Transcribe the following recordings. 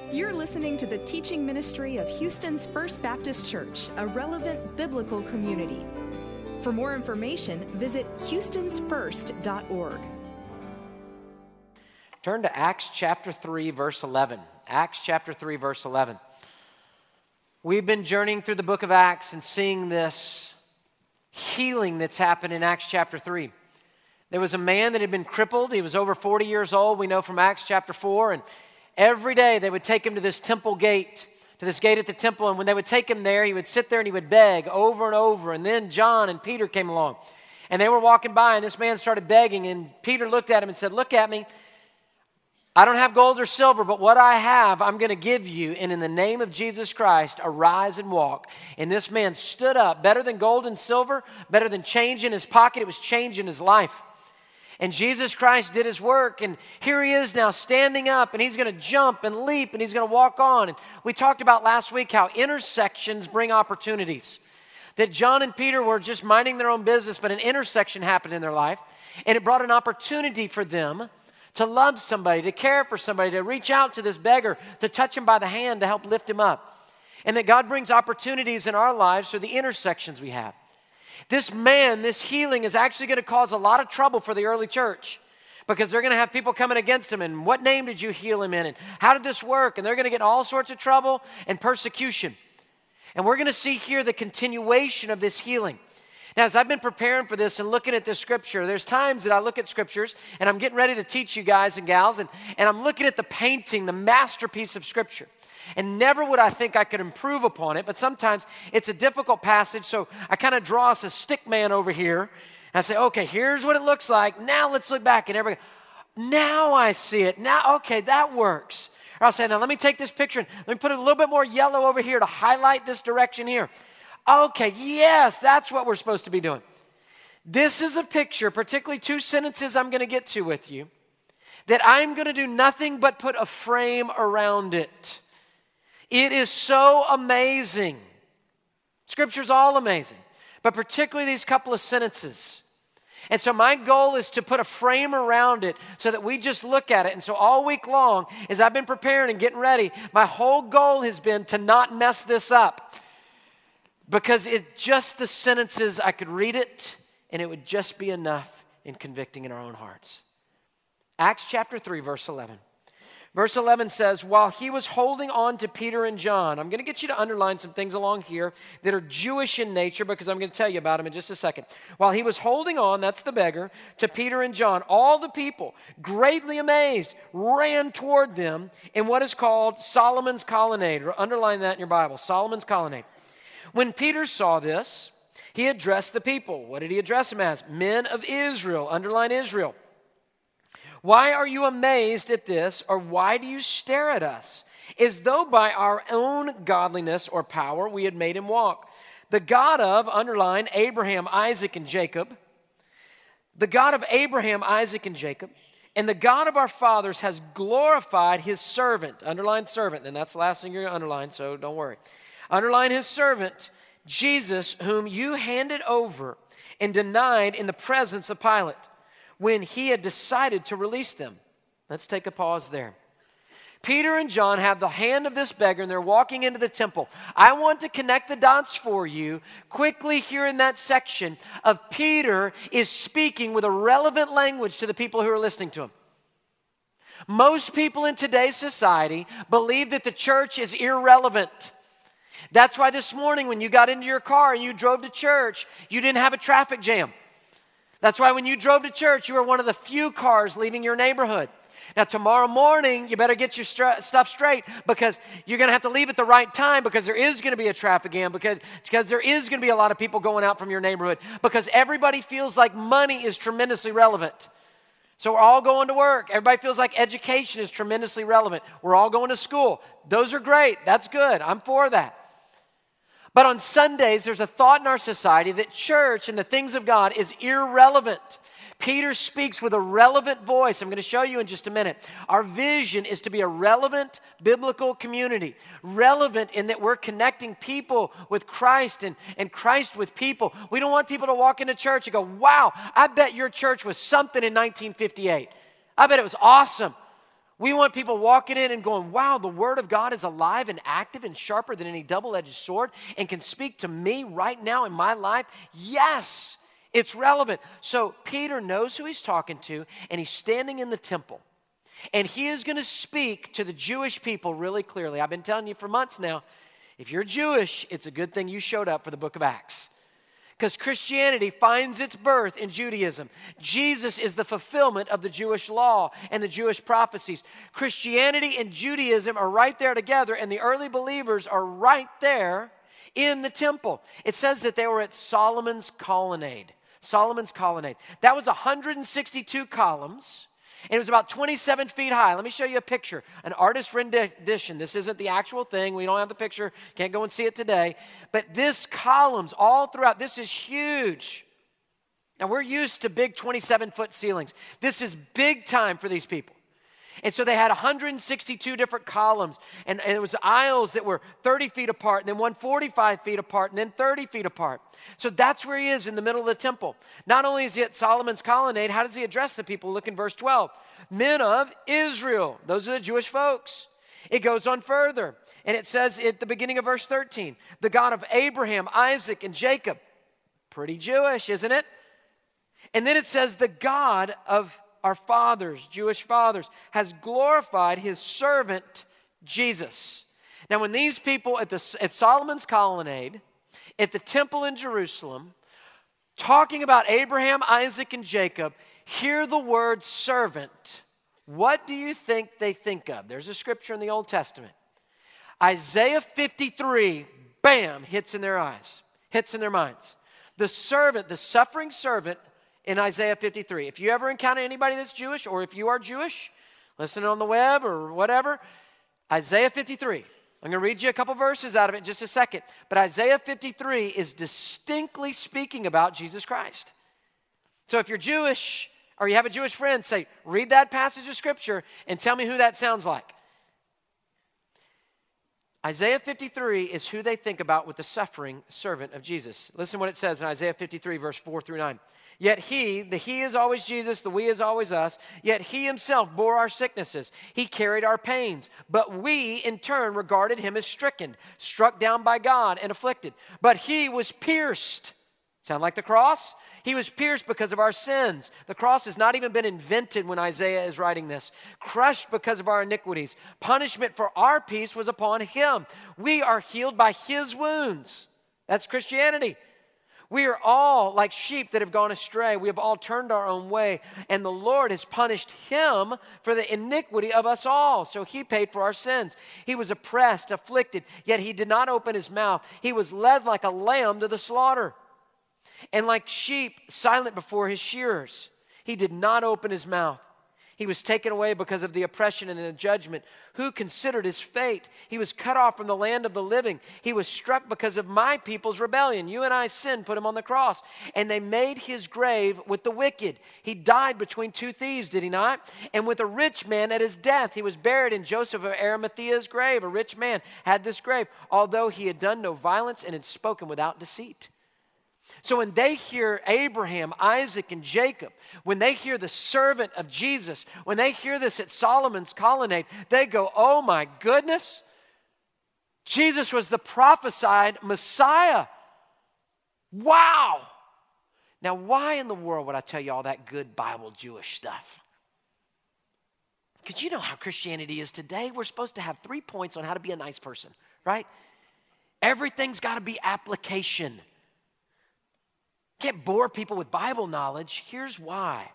You're listening to the teaching ministry of Houston's First Baptist Church, a relevant biblical community. For more information, visit houstonsfirst.org. Turn to Acts chapter 3, verse 11. Acts chapter 3, verse 11. We've been journeying through the book of Acts and seeing this healing that's happened in Acts chapter 3. There was a man that had been crippled. He was over 40 years old, we know from Acts chapter 4, and every day they would take him to this temple gate, to this gate at the temple, and when they would take him there, he would sit there and he would beg over and over, and then John and Peter came along, and they were walking by, and this man started begging, and Peter looked at him and said, "Look at me. I don't have gold or silver, but what I have, I'm going to give you, and in the name of Jesus Christ, arise and walk." And this man stood up, better than gold and silver, better than change in his pocket, it was change in his life. And Jesus Christ did his work, and here he is now standing up, and he's going to jump and leap, and he's going to walk on. And we talked about last week how intersections bring opportunities. That John and Peter were just minding their own business, but an intersection happened in their life, and it brought an opportunity for them to love somebody, to care for somebody, to reach out to this beggar, to touch him by the hand, to help lift him up. And that God brings opportunities in our lives through the intersections we have. This man, this healing is actually going to cause a lot of trouble for the early church because they're going to have people coming against him. And what name did you heal him in? And how did this work? And they're going to get all sorts of trouble and persecution. And we're going to see here the continuation of this healing. Now, as I've been preparing for this and looking at this scripture, there's times that I look at scriptures and I'm getting ready to teach you guys and gals, and I'm looking at the painting, the masterpiece of scripture. And never would I think I could improve upon it, but sometimes it's a difficult passage, so I kind of draw us a stick man over here, and I say, okay, here's what it looks like. Now let's look back, and everybody, now I see it. Now, okay, that works. Or I'll say, now let me take this picture, and let me put a little bit more yellow over here to highlight this direction here. Okay, yes, that's what we're supposed to be doing. This is a picture, particularly two sentences I'm going to get to with you, that I'm going to do nothing but put a frame around it. It is so amazing. Scripture's all amazing, but particularly these couple of sentences. And so my goal is to put a frame around it so that we just look at it. And so all week long, as I've been preparing and getting ready, my whole goal has been to not mess this up. Because it's just the sentences, I could read it, and it would just be enough in convicting in our own hearts. Acts chapter 3, verse 11. Verse 11 says, while he was holding on to Peter and John, I'm going to get you to underline some things along here that are Jewish in nature because I'm going to tell you about them in just a second. While he was holding on, that's the beggar, to Peter and John, all the people, greatly amazed, ran toward them in what is called Solomon's Colonnade. Or underline that in your Bible, Solomon's Colonnade. When Peter saw this, he addressed the people. What did he address them as? Men of Israel, underline Israel. Why are you amazed at this, or why do you stare at us? As though by our own godliness or power we had made him walk. The God of, underline, Abraham, Isaac, and Jacob. The God of Abraham, Isaac, and Jacob. And the God of our fathers has glorified his servant. Underline servant, and that's the last thing you're going to underline, so don't worry. Underline his servant, Jesus, whom you handed over and denied in the presence of Pilate when he had decided to release them. Let's take a pause there. Peter and John have the hand of this beggar, and they're walking into the temple. I want to connect the dots for you quickly here in that section of Peter is speaking with a relevant language to the people who are listening to him. Most people in today's society believe that the church is irrelevant. That's why this morning when you got into your car and you drove to church, you didn't have a traffic jam. That's why when you drove to church, you were one of the few cars leaving your neighborhood. Now, tomorrow morning, you better get your stuff straight because you're going to have to leave at the right time because there is going to be a traffic jam, because there is going to be a lot of people going out from your neighborhood, because everybody feels like money is tremendously relevant. So we're all going to work. Everybody feels like education is tremendously relevant. We're all going to school. Those are great. That's good. I'm for that. But on Sundays, there's a thought in our society that church and the things of God is irrelevant. Peter speaks with a relevant voice. I'm going to show you in just a minute. Our vision is to be a relevant biblical community. Relevant in that we're connecting people with Christ and Christ with people. We don't want people to walk into church and go, wow, I bet your church was something in 1958. I bet it was awesome. We want people walking in and going, wow, the Word of God is alive and active and sharper than any double-edged sword and can speak to me right now in my life. Yes, it's relevant. So Peter knows who he's talking to, and he's standing in the temple. And he is going to speak to the Jewish people really clearly. I've been telling you for months now, if you're Jewish, it's a good thing you showed up for the book of Acts. Because Christianity finds its birth in Judaism. Jesus is the fulfillment of the Jewish law and the Jewish prophecies. Christianity and Judaism are right there together, and the early believers are right there in the temple. It says that they were at Solomon's colonnade. Solomon's colonnade. That was 162 columns. And it was about 27 feet high. Let me show you a picture, an artist rendition. This isn't the actual thing. We don't have the picture. Can't go and see it today. But this columns all throughout, this is huge. Now, we're used to big 27-foot ceilings. This is big time for these people. And so they had 162 different columns, and it was aisles that were 30 feet apart, and then one 45 feet apart, and then 30 feet apart. So that's where he is in the middle of the temple. Not only is he at Solomon's colonnade, how does he address the people? Look in verse 12. Men of Israel. Those are the Jewish folks. It goes on further, and it says at the beginning of verse 13, the God of Abraham, Isaac, and Jacob. Pretty Jewish, isn't it? And then it says the God of our fathers, Jewish fathers, has glorified his servant Jesus. Now, when these people at Solomon's colonnade, at the temple in Jerusalem, talking about Abraham, Isaac, and Jacob, hear the word servant, what do you think they think of? There's a scripture in the Old Testament. Isaiah 53, bam, hits in their eyes, hits in their minds. The servant, the suffering servant, in Isaiah 53. If you ever encounter anybody that's Jewish, or if you are Jewish, listening on the web or whatever, Isaiah 53. I'm going to read you a couple verses out of it in just a second. But Isaiah 53 is distinctly speaking about Jesus Christ. So if you're Jewish, or you have a Jewish friend, say, read that passage of Scripture and tell me who that sounds like. Isaiah 53 is who they think about with the suffering servant of Jesus. Listen what it says in Isaiah 53, verse 4 through 9. Yet he, the he is always Jesus, the we is always us, yet he himself bore our sicknesses. He carried our pains, but we in turn regarded him as stricken, struck down by God and afflicted. But he was pierced. Sound like the cross? He was pierced because of our sins. The cross has not even been invented when Isaiah is writing this. Crushed because of our iniquities. Punishment for our peace was upon him. We are healed by his wounds. That's Christianity. We are all like sheep that have gone astray. We have all turned our own way, and the Lord has punished him for the iniquity of us all. So he paid for our sins. He was oppressed, afflicted, yet he did not open his mouth. He was led like a lamb to the slaughter, and like sheep silent before his shearers. He did not open his mouth. He was taken away because of the oppression and the judgment. Who considered his fate? He was cut off from the land of the living. He was struck because of my people's rebellion. You and I sinned, put him on the cross. And they made his grave with the wicked. He died between two thieves, did he not? And with a rich man at his death. He was buried in Joseph of Arimathea's grave. A rich man had this grave, although he had done no violence and had spoken without deceit. So when they hear Abraham, Isaac, and Jacob, when they hear the servant of Jesus, when they hear this at Solomon's colonnade, they go, oh my goodness, Jesus was the prophesied Messiah. Wow. Now, why in the world would I tell you all that good Bible Jewish stuff? Because you know how Christianity is today. We're supposed to have 3 points on how to be a nice person, right? Everything's got to be application. Can't bore people with Bible knowledge. Here's why.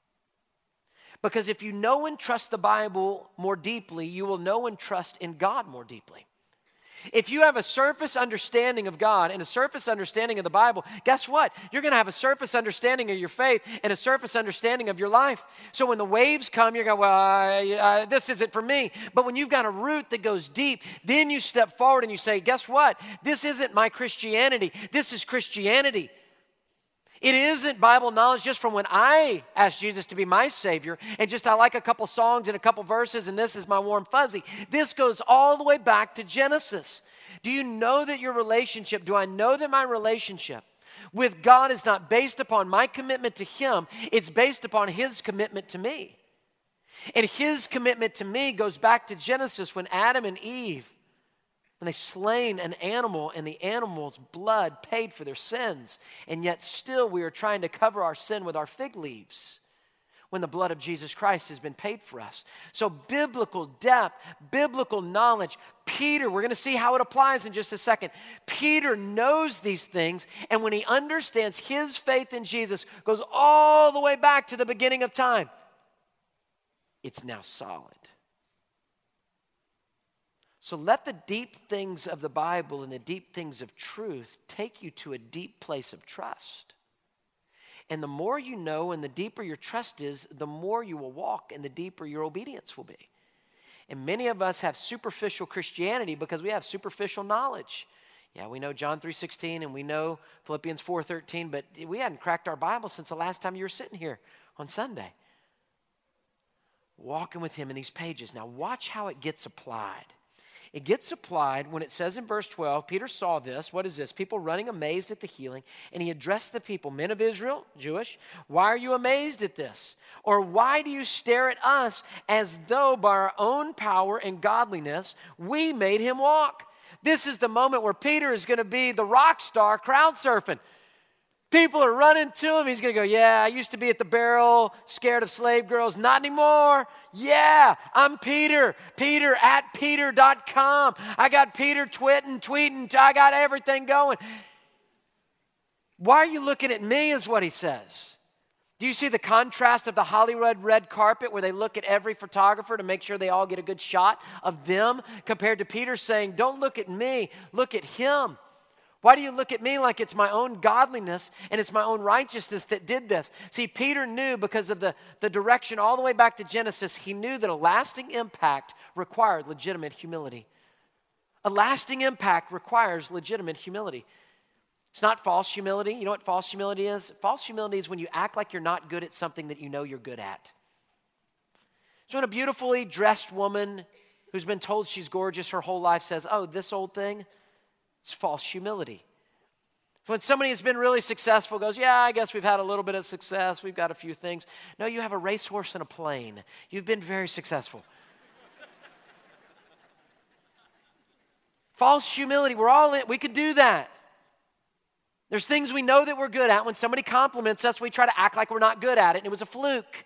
Because if you know and trust the Bible more deeply, you will know and trust in God more deeply. If you have a surface understanding of God and a surface understanding of the Bible, guess what? You're going to have a surface understanding of your faith and a surface understanding of your life. So when the waves come, you're going, well, this isn't for me. But when you've got a root that goes deep, then you step forward and you say, guess what? This isn't my Christianity. This is Christianity. It isn't Bible knowledge just from when I asked Jesus to be my Savior and just I like a couple songs and a couple verses and this is my warm fuzzy. This goes all the way back to Genesis. Do you know that your relationship, do I know that my relationship with God is not based upon my commitment to Him, it's based upon His commitment to me. And his commitment to me goes back to Genesis when Adam and Eve, when they slain an animal and the animal's blood paid for their sins. And yet still we are trying to cover our sin with our fig leaves when the blood of Jesus Christ has been paid for us. So biblical depth, biblical knowledge. Peter, we're going to see how it applies in just a second. Peter knows these things, and when he understands his faith in Jesus goes all the way back to the beginning of time, it's now solid. So let the deep things of the Bible and the deep things of truth take you to a deep place of trust. And the more you know and the deeper your trust is, the more you will walk and the deeper your obedience will be. And many of us have superficial Christianity because we have superficial knowledge. Yeah, we know John 3:16 and we know Philippians 4:13, but we hadn't cracked our Bible since the last time you were sitting here on Sunday. Walking with him in these pages. Now watch how it gets applied. It gets applied when it says in verse 12, Peter saw this. What is this? People running amazed at the healing. And he addressed the people, men of Israel, Jewish, why are you amazed at this? Or why do you stare at us as though by our own power and godliness we made him walk? This is the moment where Peter is going to be the rock star crowd surfing. People are running to him. He's going to go, yeah, I used to be at the barrel, scared of slave girls. Not anymore. Yeah, I'm Peter. Peter at Peter.com. I got Peter tweeting. I got everything going. Why are you looking at me is what he says. Do you see the contrast of the Hollywood red carpet where they look at every photographer to make sure they all get a good shot of them compared to Peter saying, don't look at me, look at him. Why do you look at me like it's my own godliness and it's my own righteousness that did this? See, Peter knew because of the direction all the way back to Genesis, he knew that a lasting impact required legitimate humility. A lasting impact requires legitimate humility. It's not false humility. You know what false humility is? False humility is when you act like you're not good at something that you know you're good at. So when a beautifully dressed woman who's been told she's gorgeous her whole life says, oh, this old thing, it's false humility. When somebody has been really successful goes, yeah, I guess we've had a little bit of success. We've got a few things. No, you have a racehorse and a plane. You've been very successful. False humility, we're all in. We could do that. There's things we know that we're good at. When somebody compliments us, we try to act like we're not good at it, and it was a fluke.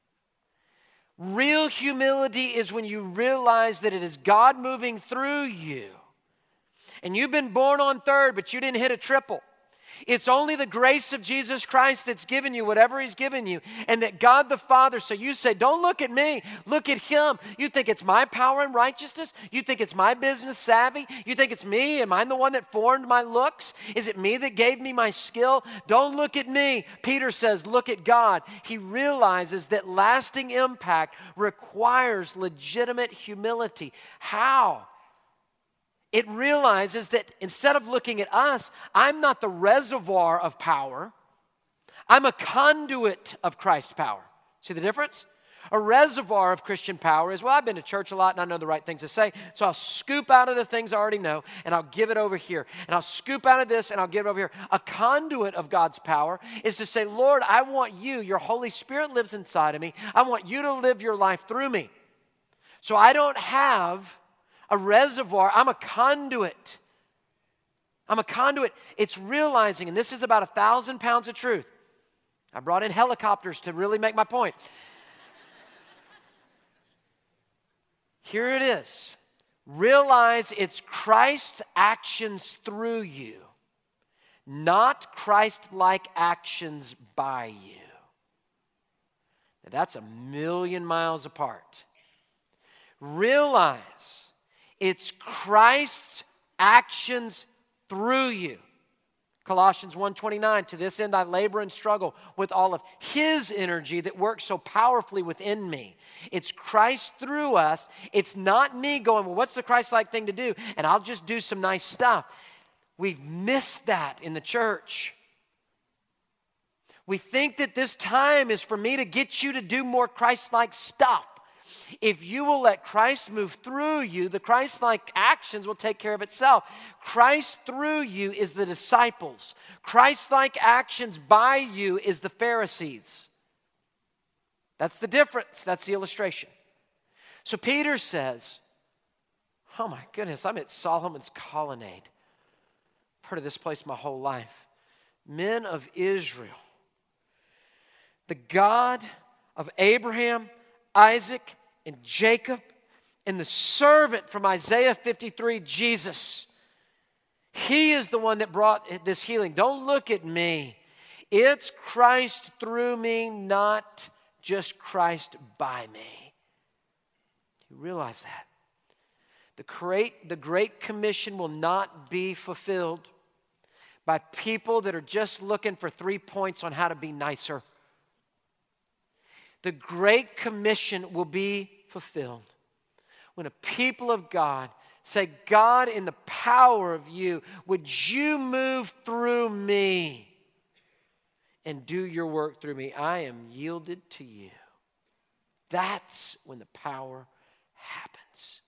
Real humility is when you realize that it is God moving through you. And you've been born on third, but you didn't hit a triple. It's only the grace of Jesus Christ that's given you whatever he's given you. And that God the Father, so you say, don't look at me, look at him. You think it's my power and righteousness? You think it's my business savvy? You think it's me? Am I the one that formed my looks? Is it me that gave me my skill? Don't look at me. Peter says, look at God. He realizes that lasting impact requires legitimate humility. How? It realizes that instead of looking at us, I'm not the reservoir of power. I'm a conduit of Christ's power. See the difference? A reservoir of Christian power is, well, I've been to church a lot and I know the right things to say, so I'll scoop out of the things I already know and I'll give it over here. And I'll scoop out of this and I'll give it over here. A conduit of God's power is to say, Lord, I want you, your Holy Spirit lives inside of me. I want you to live your life through me. So I don't have a reservoir, I'm a conduit. I'm a conduit. It's realizing, and this is about 1,000 pounds of truth. I brought in helicopters to really make my point. Here it is. Realize it's Christ's actions through you, not Christ-like actions by you. Now, that's 1,000,000 miles apart. Realize it's Christ's actions through you. Colossians 1:29, to this end I labor and struggle with all of his energy that works so powerfully within me. It's Christ through us. It's not me going, well, what's the Christ-like thing to do? And I'll just do some nice stuff. We've missed that in the church. We think that this time is for me to get you to do more Christ-like stuff. If you will let Christ move through you, the Christ-like actions will take care of itself. Christ through you is the disciples. Christ-like actions by you is the Pharisees. That's the difference. That's the illustration. So Peter says, oh my goodness, I'm at Solomon's Colonnade. I've heard of this place my whole life. Men of Israel, the God of Abraham, Isaac, and Jacob, and the servant from Isaiah 53, Jesus. He is the one that brought this healing. Don't look at me. It's Christ through me, not just Christ by me. You realize that? The Great Commission will not be fulfilled by people that are just looking for 3 points on how to be nicer. The Great Commission will be fulfilled when a people of God say, God, in the power of you, would you move through me and do your work through me? I am yielded to you. That's when the power happens.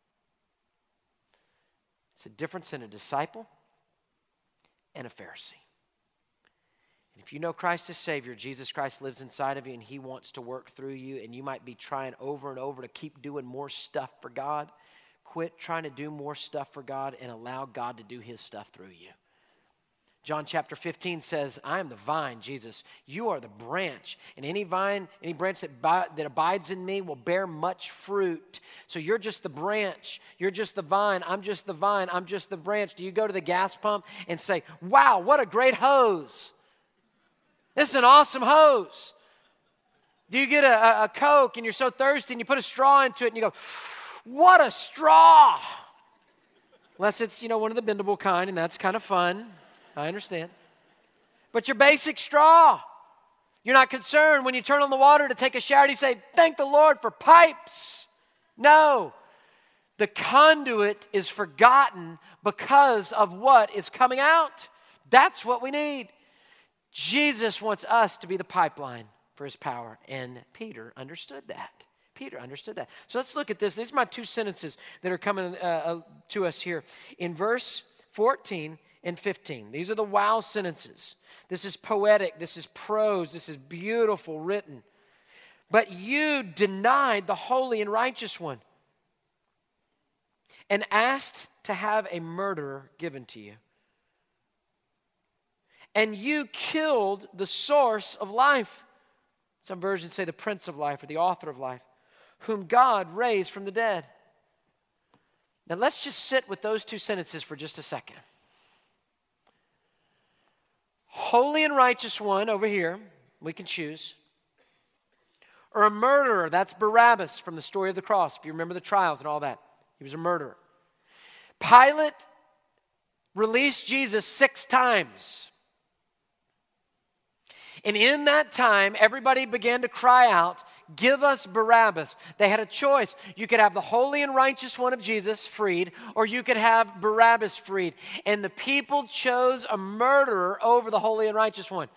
It's a difference in a disciple and a Pharisee. And if you know Christ as Savior, Jesus Christ lives inside of you and He wants to work through you, and you might be trying over and over to keep doing more stuff for God. Quit trying to do more stuff for God and allow God to do His stuff through you. John chapter 15 says, I am the vine, Jesus. You are the branch. And any branch that abides in me will bear much fruit. So you're just the branch. You're just the vine. I'm just the vine. I'm just the branch. Do you go to the gas pump and say, wow, what a great hose? This is an awesome hose. Do you get a Coke and you're so thirsty and you put a straw into it and you go, what a straw? Unless it's, one of the bendable kind, and that's kind of fun. I understand. But your basic straw. You're not concerned when you turn on the water to take a shower. You say, thank the Lord for pipes. No. The conduit is forgotten because of what is coming out. That's what we need. Jesus wants us to be the pipeline for His power. And Peter understood that. So let's look at this. These are my two sentences that are coming to us here. In verse 14 and 15. These are the wow sentences. This is poetic. This is prose. This is beautiful written. But you denied the holy and righteous one and asked to have a murderer given to you. And you killed the source of life. Some versions say the Prince of Life or the author of life, whom God raised from the dead. Now let's just sit with those two sentences for just a second. Holy and righteous one over here, we can choose. Or a murderer, that's Barabbas from the story of the cross. If you remember the trials and all that, he was a murderer. Pilate released Jesus 6 times. And in that time, everybody began to cry out, give us Barabbas. They had a choice. You could have the holy and righteous one of Jesus freed, or you could have Barabbas freed. And the people chose a murderer over the holy and righteous one.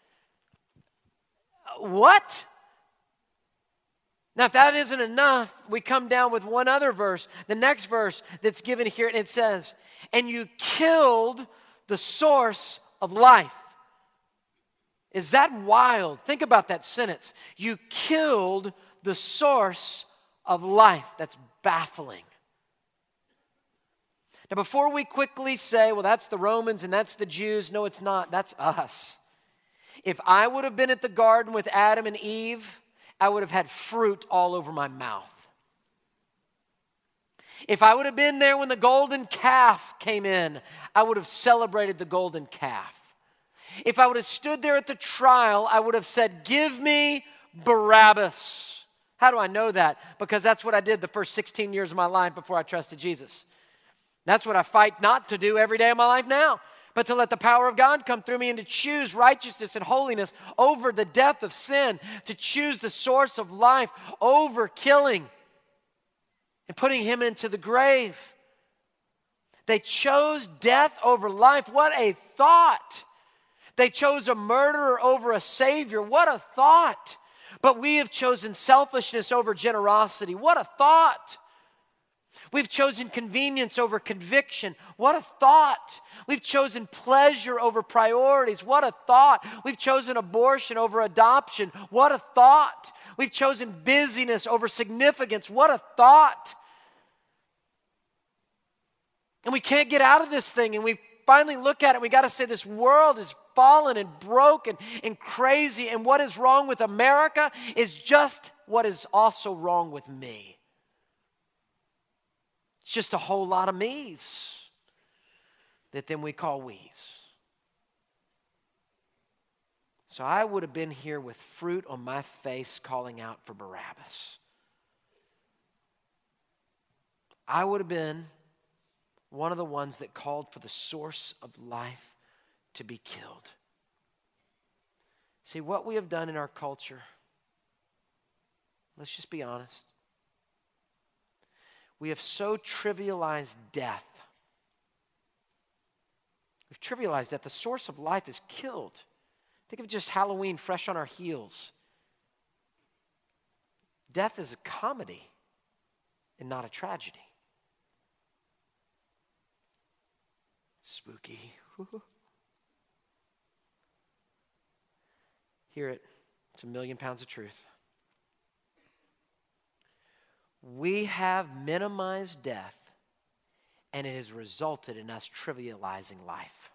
What? Now, if that isn't enough, we come down with one other verse. The next verse that's given here, and it says, and you killed the source of life. Is that wild? Think about that sentence. You killed the source of life. That's baffling. Now, before we quickly say, well, that's the Romans and that's the Jews. No, it's not. That's us. If I would have been at the garden with Adam and Eve, I would have had fruit all over my mouth. If I would have been there when the golden calf came in, I would have celebrated the golden calf. If I would have stood there at the trial, I would have said, give me Barabbas. How do I know that? Because that's what I did the first 16 years of my life before I trusted Jesus. That's what I fight not to do every day of my life now, but to let the power of God come through me and to choose righteousness and holiness over the death of sin, to choose the source of life over killing and putting Him into the grave. They chose death over life. What a thought! They chose a murderer over a Savior. What a thought. But we have chosen selfishness over generosity. What a thought. We've chosen convenience over conviction. What a thought. We've chosen pleasure over priorities. What a thought. We've chosen abortion over adoption. What a thought. We've chosen busyness over significance. What a thought. And we can't get out of this thing. And we finally look at it. We got to say this world is fallen and broken and crazy. And what is wrong with America is just what is also wrong with me. It's just a whole lot of me's that then we call we's. So I would have been here with fruit on my face calling out for Barabbas. I would have been one of the ones that called for the source of life to be killed. See, what we have done in our culture, let's just be honest. We have so trivialized death. We've trivialized death. The source of life is killed. Think of just Halloween fresh on our heels. Death is a comedy and not a tragedy. It's spooky. Hear it. It's 1,000,000 pounds of truth. We have minimized death, and it has resulted in us trivializing life.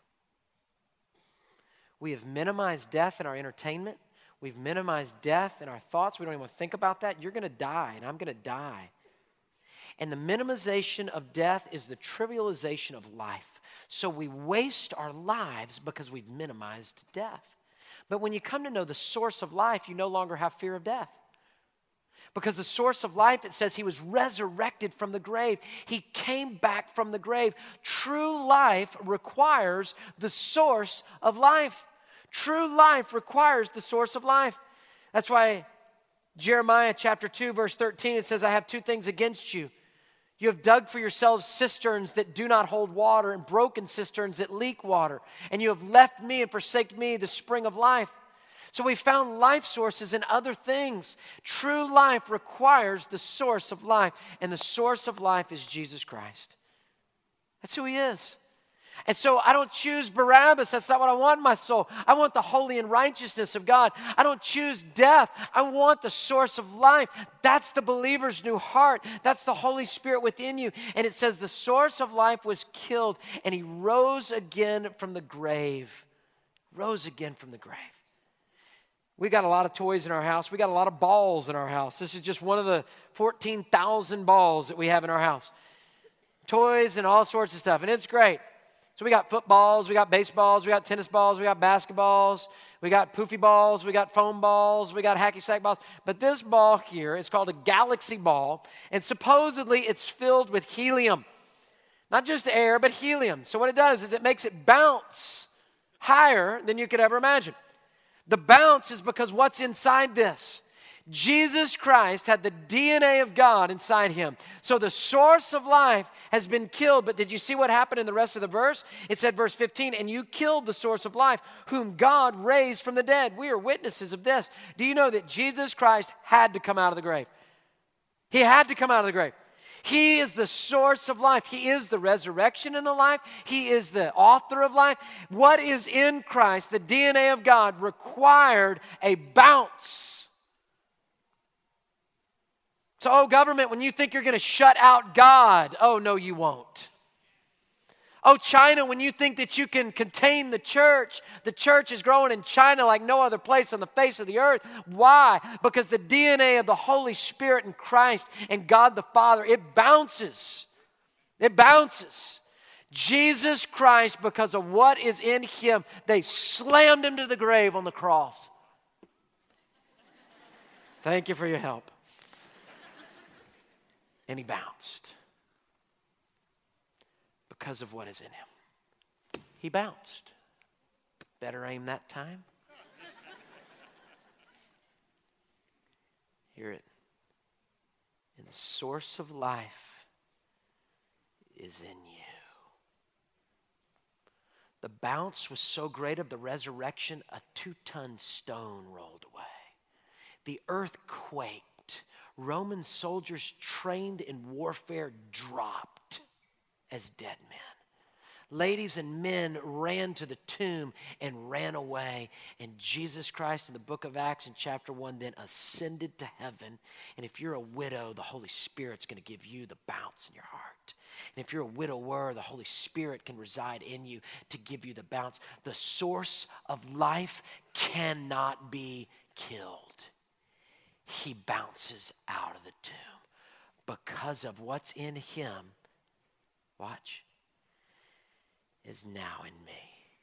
We have minimized death in our entertainment. We've minimized death in our thoughts. We don't even want to think about that. You're going to die, and I'm going to die. And the minimization of death is the trivialization of life. So we waste our lives because we've minimized death. But when you come to know the source of life, you no longer have fear of death. Because the source of life, it says he was resurrected from the grave. He came back from the grave. True life requires the source of life. True life requires the source of life. That's why Jeremiah chapter 2, verse 13, it says, I have two things against you. You have dug for yourselves cisterns that do not hold water and broken cisterns that leak water. And you have left me and forsaken me, the spring of life. So we found life sources in other things. True life requires the source of life. And the source of life is Jesus Christ. That's who he is. And so I don't choose Barabbas. That's not what I want in my soul. I want the holy and righteousness of God. I don't choose death. I want the source of life. That's the believer's new heart. That's the Holy Spirit within you. And it says the source of life was killed and he rose again from the grave. Rose again from the grave. We got a lot of toys in our house. We got a lot of balls in our house. This is just one of the 14,000 balls that we have in our house. Toys and all sorts of stuff. And it's great. So we got footballs, we got baseballs, we got tennis balls, we got basketballs, we got poofy balls, we got foam balls, we got hacky sack balls. But this ball here is called a galaxy ball, and supposedly it's filled with helium. Not just air, but helium. So what it does is it makes it bounce higher than you could ever imagine. The bounce is because what's inside this? Jesus Christ had the DNA of God inside him. So the source of life has been killed. But did you see what happened in the rest of the verse? It said, verse 15, and you killed the source of life, whom God raised from the dead. We are witnesses of this. Do you know that Jesus Christ had to come out of the grave? He had to come out of the grave. He is the source of life. He is the resurrection and the life. He is the author of life. What is in Christ, the DNA of God, required a bounce. So, oh, government, when you think you're going to shut out God, oh, no, you won't. Oh, China, when you think that you can contain the church is growing in China like no other place on the face of the earth. Why? Because the DNA of the Holy Spirit in Christ and God the Father, it bounces. It bounces. Jesus Christ, because of what is in him, they slammed him to the grave on the cross. Thank you for your help. And he bounced because of what is in him. He bounced. Better aim that time. Hear it. And the source of life is in you. The bounce was so great of the resurrection, a 2-ton stone rolled away. The earth quaked. Roman soldiers trained in warfare dropped as dead men. Ladies and men ran to the tomb and ran away. And Jesus Christ in the book of Acts in chapter 1 then ascended to heaven. And if you're a widow, the Holy Spirit's going to give you the bounce in your heart. And if you're a widower, the Holy Spirit can reside in you to give you the bounce. The source of life cannot be killed. He bounces out of the tomb because of what's in him. Watch. Is now in me.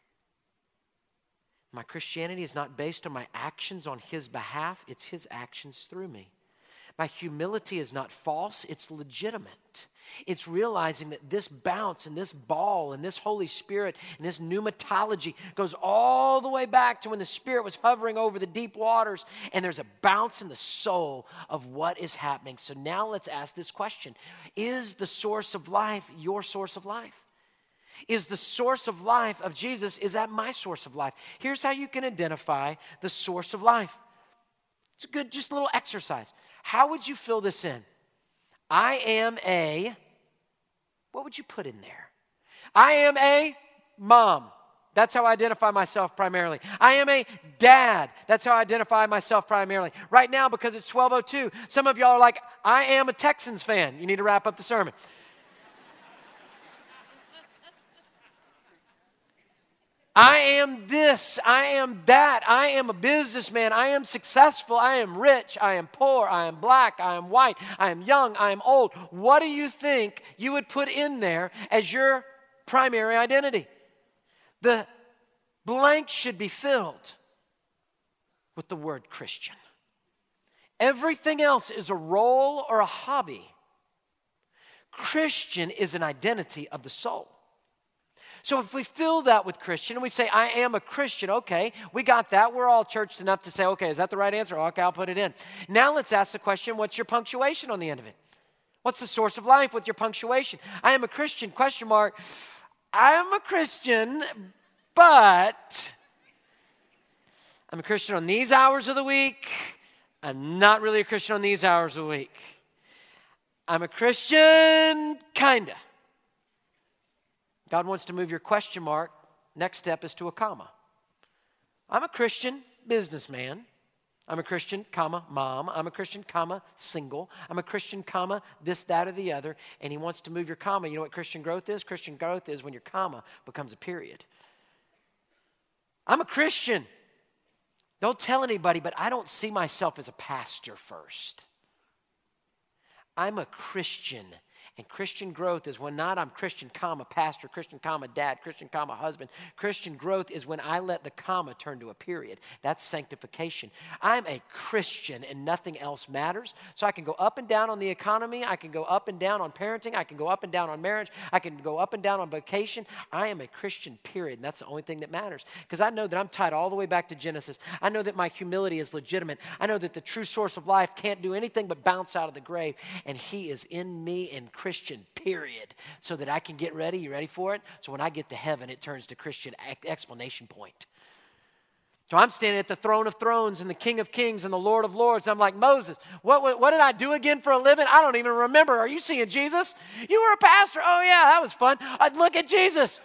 My Christianity is not based on my actions on his behalf. It's his actions through me. My humility is not false. It's legitimate. It's realizing that this bounce and this ball and this Holy Spirit and this pneumatology goes all the way back to when the Spirit was hovering over the deep waters, and there's a bounce in the soul of what is happening. So now let's ask this question. Is the source of life your source of life? Is the source of life of Jesus, is that my source of life? Here's how you can identify the source of life. It's a good, just a little exercise. How would you fill this in? I am a, what would you put in there? I am a mom. That's how I identify myself primarily. I am a dad. That's how I identify myself primarily. Right now, because it's 12:02, some of y'all are like, I am a Texans fan. You need to wrap up the sermon. I am this, I am that, I am a businessman, I am successful, I am rich, I am poor, I am black, I am white, I am young, I am old. What do you think you would put in there as your primary identity? The blank should be filled with the word Christian. Everything else is a role or a hobby. Christian is an identity of the soul. So if we fill that with Christian and we say, I am a Christian, okay, we got that. We're all churched enough to say, okay, is that the right answer? Okay, I'll put it in. Now let's ask the question, what's your punctuation on the end of it? What's the source of life with your punctuation? I am a Christian, question mark. I am a Christian, but I'm a Christian on these hours of the week. I'm not really a Christian on these hours of the week. I'm a Christian, kinda. God wants to move your question mark. Next step is to a comma. I'm a Christian businessman. I'm a Christian, comma, mom. I'm a Christian, comma, single. I'm a Christian, comma, this, that, or the other. And he wants to move your comma. You know what Christian growth is? Christian growth is when your comma becomes a period. I'm a Christian. Don't tell anybody, but I don't see myself as a pastor first. I'm a Christian. And Christian growth is when not I'm Christian, comma, pastor, Christian, comma, dad, Christian, comma, husband. Christian growth is when I let the comma turn to a period. That's sanctification. I'm a Christian and nothing else matters. So I can go up and down on the economy. I can go up and down on parenting. I can go up and down on marriage. I can go up and down on vocation. I am a Christian, period. And that's the only thing that matters. Because I know that I'm tied all the way back to Genesis. I know that my humility is legitimate. I know that the true source of life can't do anything but bounce out of the grave. And he is in me in Christian, period, so that I can get ready. You ready for it? So when I get to heaven, it turns to Christian exclamation point. So I'm standing at the throne of thrones and the King of kings and the Lord of lords. I'm like, Moses, what did I do again for a living? I don't even remember. Are you seeing Jesus? You were a pastor. Oh, yeah, that was fun. Look at Jesus.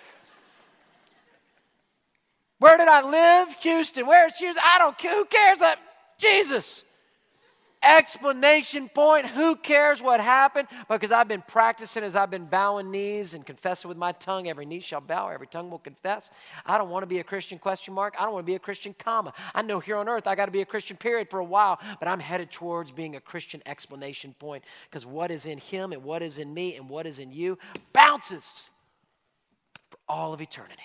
Where did I live? Houston. Where's Houston? I don't care. Who cares? Jesus. Explanation point. Who cares what happened? Because I've been practicing as I've been bowing knees and confessing with my tongue. Every knee shall bow, every tongue will confess. I don't want to be a Christian, question mark. I don't want to be a Christian, comma. I know here on earth I got to be a Christian, period, for a while, but I'm headed towards being a Christian, explanation point, because what is in him and what is in me and what is in you bounces for all of eternity.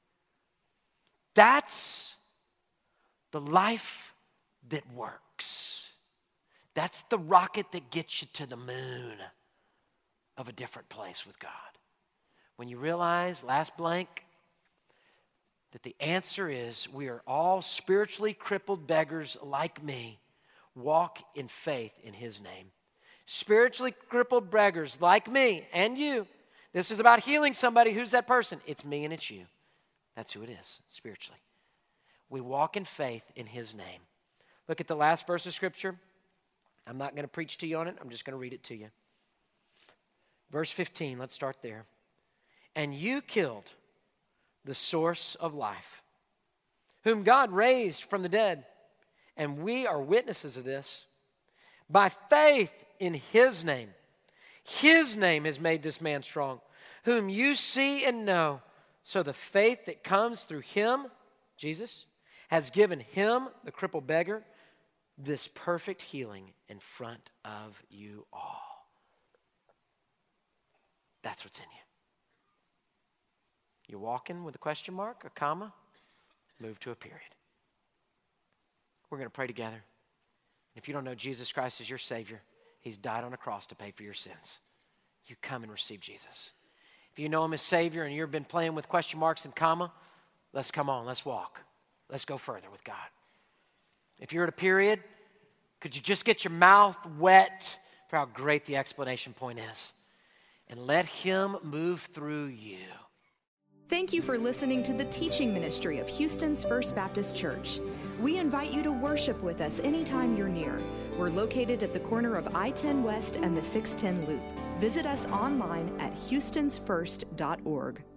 That's the life that works. That's the rocket that gets you to the moon of a different place with God. When you realize, last blank, that the answer is we are all spiritually crippled beggars like me, walk in faith in his name. Spiritually crippled beggars like me and you. This is about healing somebody. Who's that person? It's me and it's you. That's who it is, spiritually. We walk in faith in his name. Look at the last verse of Scripture. I'm not going to preach to you on it. I'm just going to read it to you. Verse 15, let's start there. And you killed the source of life, whom God raised from the dead, and we are witnesses of this. By faith in his name has made this man strong, whom you see and know. So the faith that comes through him, Jesus, has given him, the crippled beggar, this perfect healing in front of you all. That's what's in you. You're walking with a question mark, a comma, move to a period. We're going to pray together. If you don't know Jesus Christ as your Savior, he's died on a cross to pay for your sins. You come and receive Jesus. If you know him as Savior and you've been playing with question marks and comma, let's come on, let's walk. Let's go further with God. If you're at a period, could you just get your mouth wet for how great the explanation point is? And let him move through you. Thank you for listening to the teaching ministry of Houston's First Baptist Church. We invite you to worship with us anytime you're near. We're located at the corner of I-10 West and the 610 Loop. Visit us online at houstonsfirst.org.